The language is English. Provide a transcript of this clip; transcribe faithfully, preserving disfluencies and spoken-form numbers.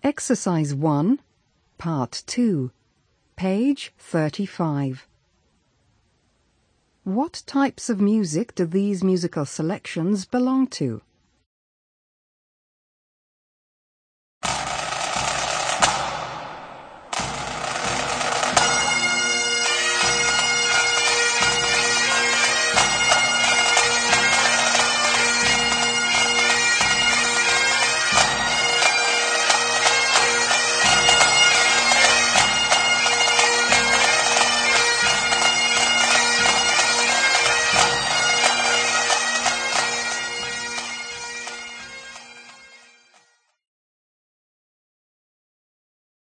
Exercise one, Part two, page thirty-five. What types of music do these musical selections belong to?